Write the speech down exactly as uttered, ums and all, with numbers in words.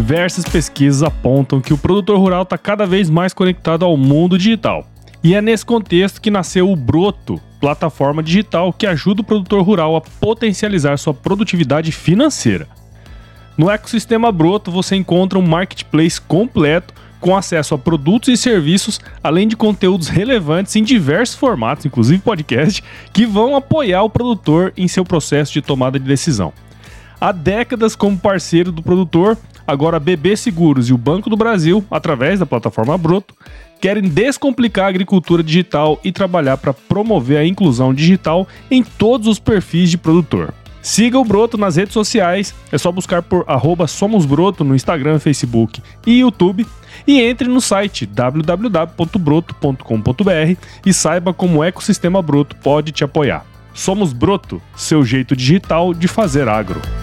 Diversas pesquisas apontam que o produtor rural está cada vez mais conectado ao mundo digital. E é nesse contexto que nasceu o Broto, plataforma digital que ajuda o produtor rural a potencializar sua produtividade financeira. No ecossistema Broto você encontra um marketplace completo com acesso a produtos e serviços, além de conteúdos relevantes em diversos formatos, inclusive podcast, que vão apoiar o produtor em seu processo de tomada de decisão. Há décadas como parceiro do produtor, agora a B B Seguros e o Banco do Brasil, através da plataforma Broto, querem descomplicar a agricultura digital e trabalhar para promover a inclusão digital em todos os perfis de produtor. Siga o Broto nas redes sociais, é só buscar por arroba somosbroto no Instagram, Facebook e YouTube e entre no site w w w ponto broto ponto com ponto b r e saiba como o ecossistema Broto pode te apoiar. Somos Broto, seu jeito digital de fazer agro.